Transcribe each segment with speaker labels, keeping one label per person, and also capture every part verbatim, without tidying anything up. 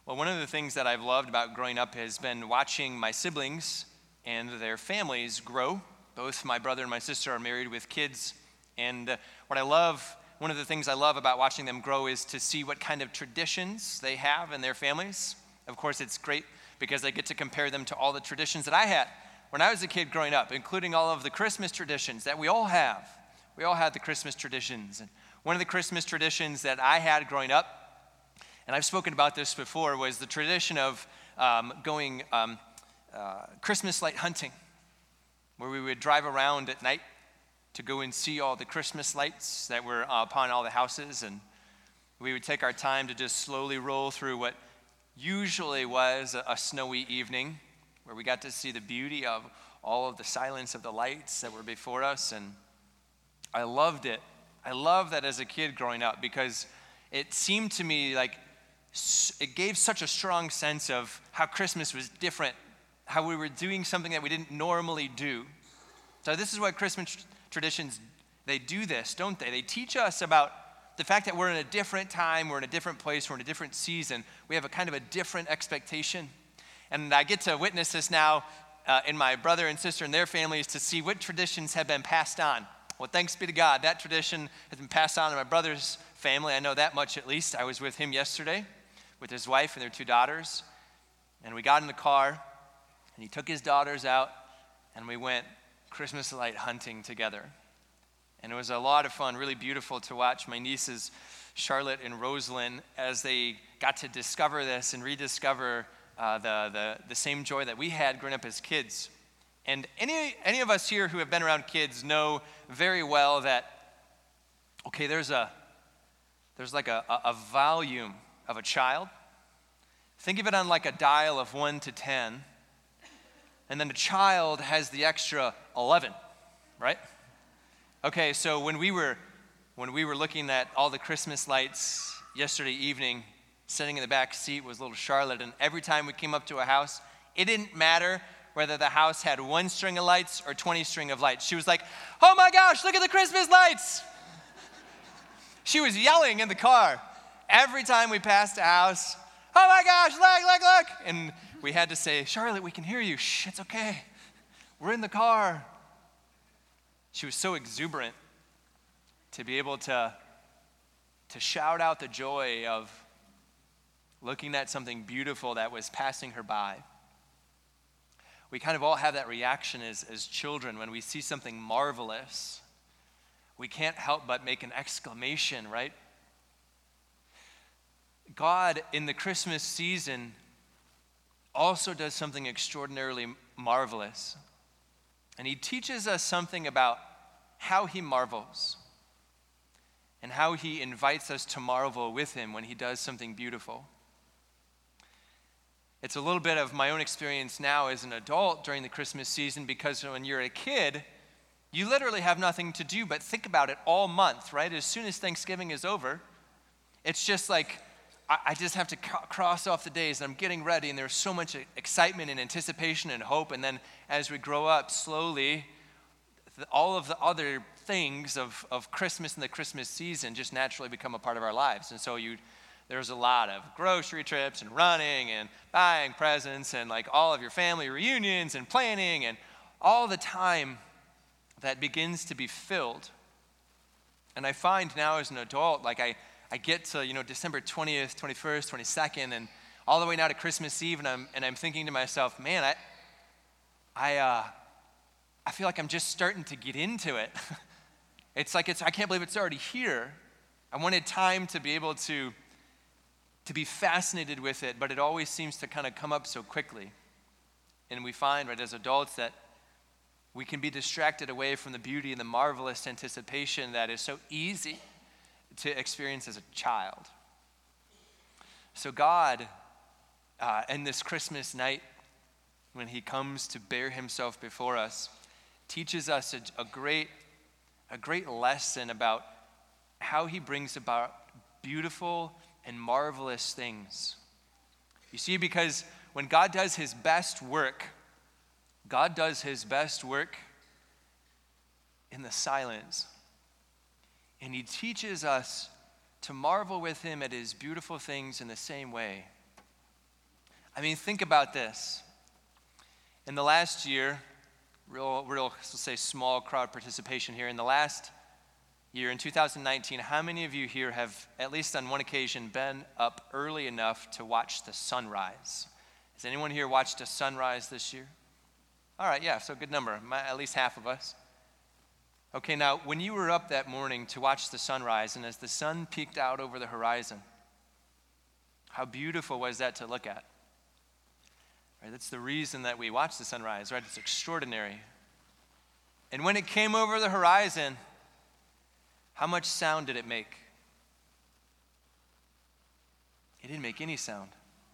Speaker 1: Well, one of the things that I've loved about growing up has been watching my siblings and their families grow. Both my brother and my sister are married with kids. And uh, what I love, one of the things I love about watching them grow is to see what kind of traditions they have in their families. Of course, it's great because I get to compare them to all the traditions that I had when I was a kid growing up, including all of the Christmas traditions that we all have. We all had the Christmas traditions. And one of the Christmas traditions that I had growing up, and I've spoken about this before, was the tradition of um, going um, uh, Christmas light hunting, where we would drive around at night to go and see all the Christmas lights that were uh, upon all the houses. And we would take our time to just slowly roll through what usually was a, a snowy evening, where we got to see the beauty of all of the silence of the lights that were before us. And I loved it. I loved that as a kid growing up, because it seemed to me like it gave such a strong sense of how Christmas was different, how we were doing something that we didn't normally do. So this is what Christmas tr- traditions, they do this, don't they? They teach us about the fact that we're in a different time, we're in a different place, we're in a different season. We have a kind of a different expectation. And I get to witness this now uh, in my brother and sister and their families to see what traditions have been passed on. Well, thanks be to God, that tradition has been passed on to my brother's family. I know that much at least. I was with him yesterday with his wife and their two daughters. And we got in the car, and he took his daughters out, and we went Christmas light hunting together. And it was a lot of fun, really beautiful to watch my nieces, Charlotte and Rosalind, as they got to discover this and rediscover uh, the, the, the same joy that we had growing up as kids. And any, any of us here who have been around kids know very well that, okay, there's a there's like a, a, a volume of a child. Think of it on like a dial of one to ten. And then a child has the extra eleven, right? Okay, so when we were when we were looking at all the Christmas lights yesterday evening, sitting in the back seat was little Charlotte, and every time we came up to a house, it didn't matter whether the house had one string of lights or twenty string of lights. She was like, "Oh my gosh, look at the Christmas lights!" She was yelling in the car every time we passed a house. "Oh my gosh, look, look, look!" And we had to say, "Charlotte, we can hear you. Shh, it's okay. We're in the car." She was so exuberant to be able to, to shout out the joy of looking at something beautiful that was passing her by. We kind of all have that reaction as, as children when we see something marvelous. We can't help but make an exclamation, right? God, in the Christmas season, also does something extraordinarily marvelous. And he teaches us something about how he marvels and how he invites us to marvel with him when he does something beautiful. It's a little bit of my own experience now as an adult during the Christmas season, because when you're a kid, you literally have nothing to do but think about it all month, right? As soon as Thanksgiving is over, it's just like, I, I just have to c- cross off the days, and I'm getting ready, and there's so much excitement and anticipation and hope. And then as we grow up slowly, the, all of the other things of, of Christmas and the Christmas season just naturally become a part of our lives. And so you there's a lot of grocery trips and running and buying presents and like all of your family reunions and planning and all the time that begins to be filled. And I find now as an adult, like I, I get to, you know, December twentieth, twenty-first, twenty-second, and all the way now to Christmas Eve, and I'm and I'm thinking to myself, man, I I uh I feel like I'm just starting to get into it. It's like it's I can't believe it's already here. I wanted time to be able to to be fascinated with it, but it always seems to kind of come up so quickly. And we find, right, as adults that we can be distracted away from the beauty and the marvelous anticipation that is so easy to experience as a child. So God, uh, in this Christmas night, when he comes to bear himself before us, teaches us a, a great, a great lesson about how he brings about beautiful and marvelous things. You see, because when God does his best work, God does his best work in the silence. And he teaches us to marvel with him at his beautiful things in the same way. I mean, think about this. In the last year, real, real, let's say small crowd participation here. In the last year, in two thousand nineteen, how many of you here have, at least on one occasion, been up early enough to watch the sunrise? Has anyone here watched a sunrise this year? All right, yeah, so good number, at least half of us. Okay, now, when you were up that morning to watch the sunrise, and as the sun peeked out over the horizon, how beautiful was that to look at? Right, that's the reason that we watch the sunrise, right? It's extraordinary. And when it came over the horizon, how much sound did it make? It didn't make any sound.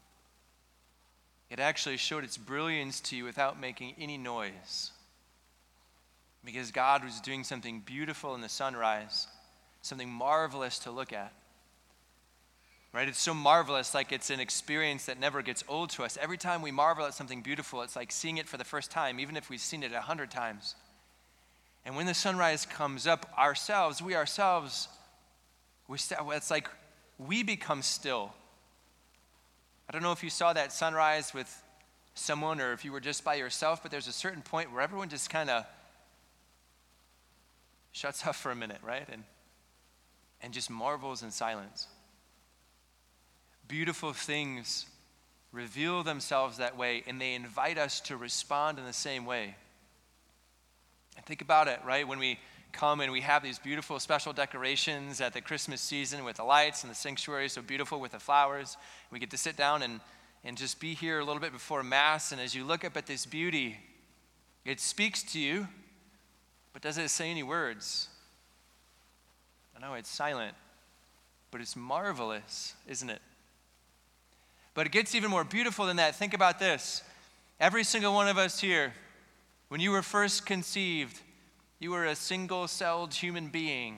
Speaker 1: It actually showed its brilliance to you without making any noise. Because God was doing something beautiful in the sunrise, something marvelous to look at. Right? It's so marvelous, like it's an experience that never gets old to us. Every time we marvel at something beautiful, it's like seeing it for the first time, even if we've seen it a hundred times. And when the sunrise comes up, ourselves, we ourselves, we st- it's like we become still. I don't know if you saw that sunrise with someone or if you were just by yourself, but there's a certain point where everyone just kind of shuts up for a minute, right? And, and just marvels in silence. Beautiful things reveal themselves that way, and they invite us to respond in the same way. And think about it, right? When we come and we have these beautiful special decorations at the Christmas season with the lights and the sanctuary so beautiful with the flowers, we get to sit down and, and just be here a little bit before Mass, and as you look up at this beauty, it speaks to you, but does it say any words? I know it's silent, but it's marvelous, isn't it? But it gets even more beautiful than that. Think about this. Every single one of us here, when you were first conceived, you were a single-celled human being.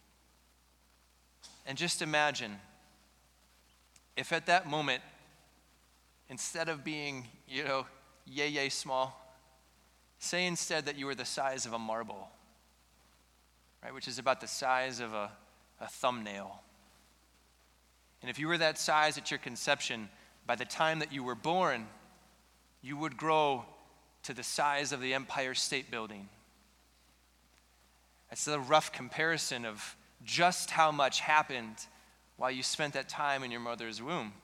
Speaker 1: And just imagine if at that moment, instead of being, you know, yay, yay small, say instead that you were the size of a marble, right, which is about the size of a, a thumbnail. And if you were that size at your conception, by the time that you were born, you would grow to the size of the Empire State Building. That's a rough comparison of just how much happened while you spent that time in your mother's womb.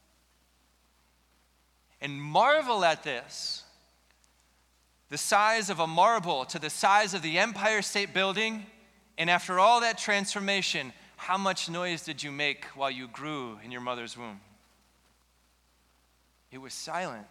Speaker 1: And marvel at this. The size of a marble to the size of the Empire State Building, and after all that transformation, how much noise did you make while you grew in your mother's womb? It was silent.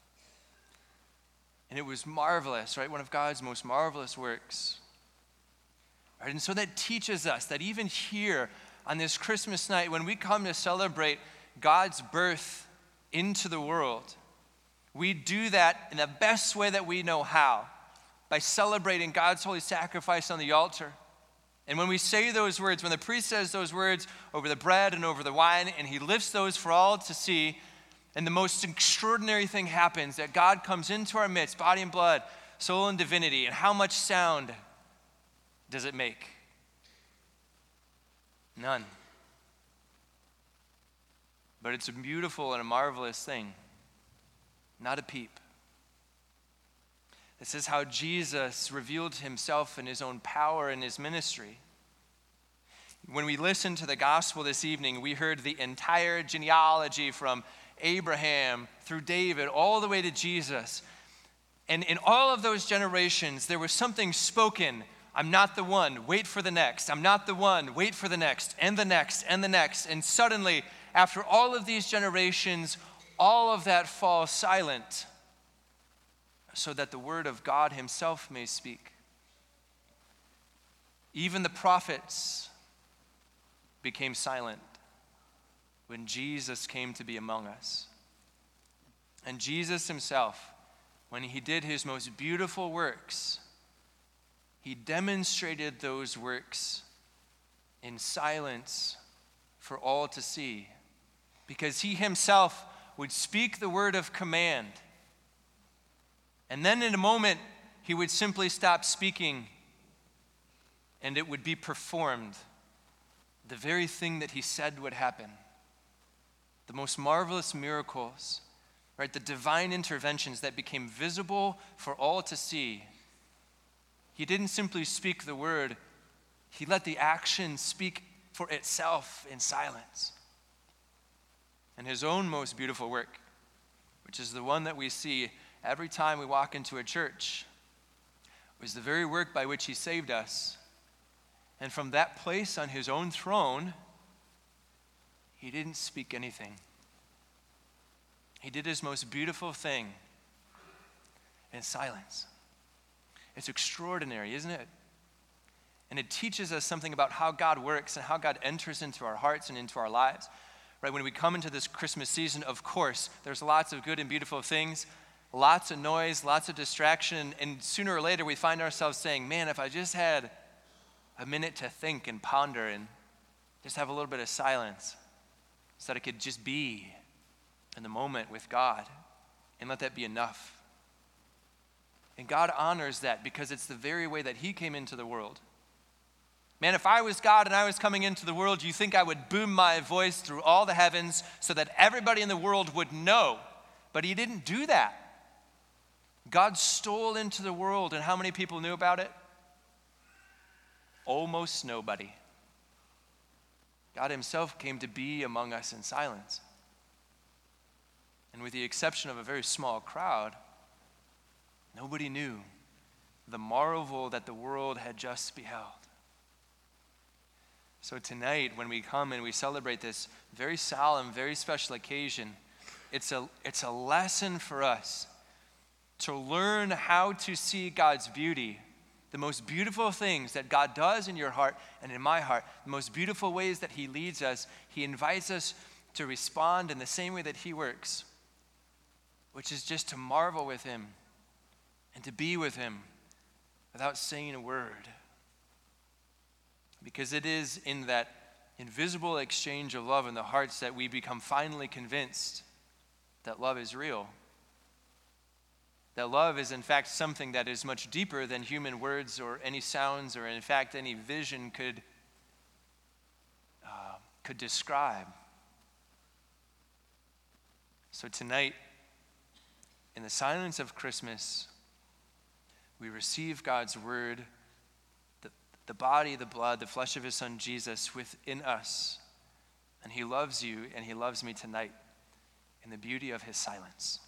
Speaker 1: And it was marvelous, right? One of God's most marvelous works. Right? And so that teaches us that even here on this Christmas night, when we come to celebrate God's birth into the world, we do that in the best way that we know how, by celebrating God's holy sacrifice on the altar. And when we say those words, when the priest says those words over the bread and over the wine, and he lifts those for all to see, and the most extraordinary thing happens, that God comes into our midst, body and blood, soul and divinity. And how much sound does it make? None. But it's a beautiful and a marvelous thing. Not a peep. This is how Jesus revealed himself in his own power in his ministry. When we listened to the gospel this evening, we heard the entire genealogy from Abraham through David all the way to Jesus. And in all of those generations, there was something spoken. I'm not the one, wait for the next. I'm not the one, wait for the next, and the next, and the next. And suddenly, after all of these generations, all of that falls silent so that the word of God himself may speak. Even the prophets became silent when Jesus came to be among us. And Jesus himself, when he did his most beautiful works, he demonstrated those works in silence for all to see, because he himself would speak the word of command, and then in a moment he would simply stop speaking and it would be performed. The very thing that he said would happen. The most marvelous miracles right? The divine interventions that became visible for all to see. He didn't simply speak the word, he let the action speak for itself in silence. And his own most beautiful work, which is the one that we see every time we walk into a church, was the very work by which he saved us. And from that place on his own throne, he didn't speak anything. He did his most beautiful thing in silence. It's extraordinary, isn't it? And it teaches us something about how God works and how God enters into our hearts and into our lives. Right, when we come into this Christmas season, of course, there's lots of good and beautiful things, lots of noise, lots of distraction, and sooner or later we find ourselves saying, man, if I just had a minute to think and ponder and just have a little bit of silence so that I could just be in the moment with God and let that be enough. And God honors that because it's the very way that he came into the world. Man, if I was God and I was coming into the world, you think I would boom my voice through all the heavens so that everybody in the world would know. But he didn't do that. God stole into the world, and how many people knew about it? Almost nobody. God himself came to be among us in silence. And with the exception of a very small crowd, nobody knew the marvel that the world had just beheld. So tonight, when we come and we celebrate this very solemn, very special occasion, it's a, it's a lesson for us to learn how to see God's beauty, the most beautiful things that God does in your heart and in my heart, the most beautiful ways that he leads us. He invites us to respond in the same way that he works, which is just to marvel with him and to be with him without saying a word. Because it is in that invisible exchange of love in the hearts that we become finally convinced that love is real. That love is in fact something that is much deeper than human words or any sounds or in fact any vision could, uh, could describe. So tonight, in the silence of Christmas, we receive God's word, the body, the blood, the flesh of his son Jesus within us. And he loves you and he loves me tonight in the beauty of his silence.